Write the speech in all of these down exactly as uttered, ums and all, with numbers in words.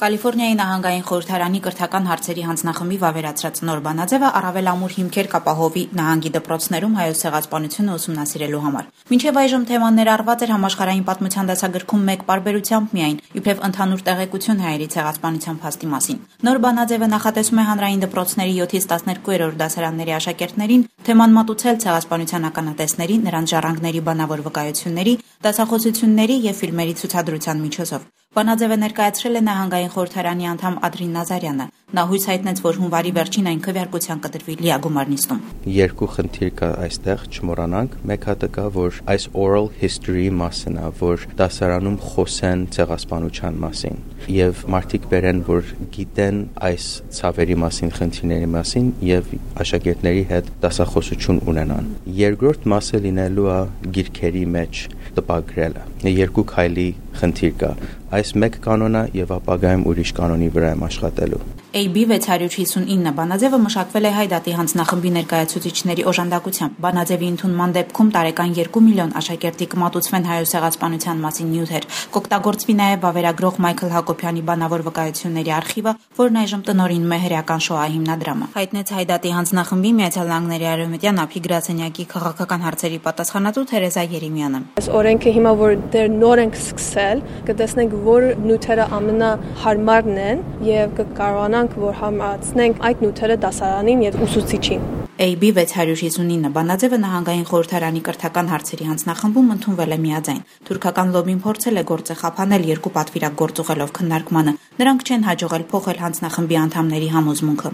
Կալիֆորնիայի նահանգային խորհրդարանի կրթական հարցերի հանձնախմբի վավերացրած նոր բանաձևը առավել ամուր հիմքեր կապահովի նահանգի դպրոցներում հայոց ցեղասպանությունը ուսումնասիրելու համար։ Մինչև այժմ թեման ներառված էր համաշխարհային պատմության դասագրքում մեկ պարբերությամբ միայն, իբրև ընդհանուր տեղեկություն հայերի ցեղասպանության փաստի մասին։ Նոր բանաձևը նախատեսում է հանրային դպրոցների յոթից տասներկուերորդ դասարանների աշակերտներին թեման մատուցել ցեղասպանության ականատեսների, նրանց ժառանգների բանավոր վկայությունների, դասախոսությունների եւ ֆիլմերի ցուցադրության միջոցով։ Բանաձևը ներկայացրել է նահանգային խորհրդարանի անդամ Ադրին Նազարյանը։ Նա հույս հայտնեց, որ հունվարի վերջին այն քվեարկության կդրվի լիագումար նիստում։ Երկու խնդիր կա այստեղ, չմոռանանք։ Մեկ հատը կա, որ այս oral history մասն է, որ դասարանում խոսեն ցեղասպանության մասին եւ մարդիկ բերեն, որ գիտեն այս ցավերի մասին, խնդիրների մասին եւ աշակերտների հետ դասախոսություն ունենան։ Երկրորդ մասը լինելու է գիրքերի մեջ տպագրելը։ Երկու քայլի խնդիր կա։ Այս մեկ կանոնը եւ ապագայում ուրիշ կանոնի վրա եմ աշխատելու։ A B վեց հարյուր հիսունինը բանաձևը մշակվել է Հայ դատի հանձնախմբի ներկայացուցիչների օժանդակությամբ։ Բանաձևի ընդունման դեպքում տարեկան երկու միլիոն աշակերտի կմատուցվեն հայոց ցեղասպանության մասին նյութեր։ Կօգտագործվի նաև վավերագրող Մայքլ Հակոբյանի բանավոր վկայությունների արխիվը, որն այժմ տնօրինում է հրեական շոա հիմնադրամը։ Հայտնեց Հայ դատի հանձնախմբի Միացյալ Նահանգների Արևմտյան ափի գրասենյակի քաղաքական հարցերի պատասխանատու Թերեզա Երեմյանը։ Այս օրենքը հիմա որ դեռ նոր ենք սկսել, կտեսնենք, որ նյութերը ամենահարմարն են եւ կկարողանանք որ համացնենք այդ նյութերը դասարանին եւ ուսուցիչին։ A B վեց հարյուր հիսունինը բանաձևը նահանգային խորհրդարանի կրթական հարցերի հանձնախմբում ընդունվել է միաձայն։ Թուրքական լոբին փորձել է գործը խափանել երկու պատվիրակ գործ ուղղելով քննարկմանը։ Նրանք չեն հաջողել փոխել հանձնախմբի անդամների համոզմունքը։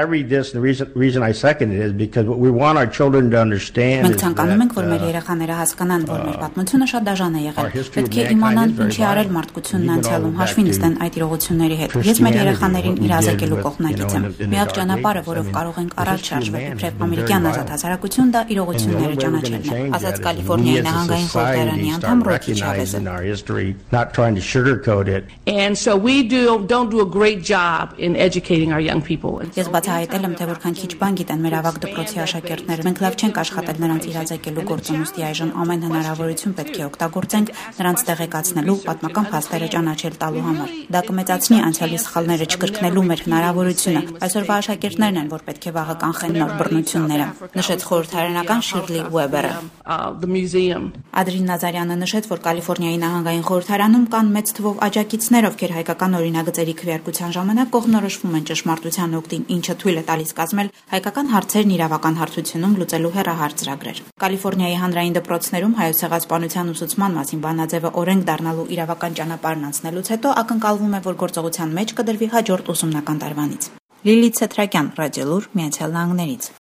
Մենք ցանկանում ենք, որ մեր երեխաները հասկանան, որ մեր պատմությունը շատ դաժան է եղել։ Պետք է իմանան, ինչի արել մարդկությունն անցյալում, հաշվի նստեն այդ իրողությունների հետ։ Ես մեր երեխաներին իրազեկելու կողմնակից եմ։ Միակ ճանապարհը, որով կարող ենք առաջ շարժվել, ամերիկյան ազատ հասարակություն դա իրողությունները ճանաչելն է, ասաց Կալիֆորնիայի նահանգային խորհրդարանի անդամ Ռոքի Չավեզը։ And so we do don't do a great job in educating our young people. Ես բացահայտել եմ, թե որքան քիչ բան գիտեն մեր ավագ դպրոցի աշակերտները։ Մենք լավ չենք աշխատել նրանց իրազեկելու գործում, ուստի այժմ ամեն հնարավորություն պետք է օգտագործենք նրանց տեղեկացնելու, պատմական փաստերը ճանաչել տալու համար։ Դա կմեծացնի անցյալի սխալները չկրկնելու մեր հնարավորությունը։ Այսօրվա աշակերտներն են, որ պետք է վաղը կանխեն նոր բռնությունները, նշեց խորհրդարանական Շիրլի Ուեբերը։ Ադրին Նազարյանը նշեց, որ Կալիֆորնիայի նահանգային խորհրդարանում կան մեծ թվով աջակիցներ, ովքեր հայկական օրինագծերի քվեարկության ժամանակ կողմնորոշվում են ճշմարտության օգտին, ինչը թույլ է տալիս կազմել հայկական հարցերն իրավական հարթությունում լուծելու հեռահար ծրագրեր։ Կալիֆորնիայի հանրային դպրոցներում հայոց ցեղասպանության ուսուցման մասին բանաձևը օրենք դառնալու իրավական ճանապարհն անցնելուց հետո ակնկալվում է, որ գործողության մեջ կդրվի հաջորդ ուսումնական տարվանից։ Լիլիթ Սեթրակյան, Ռադիոլուր, Միացյալ Նահանգներից։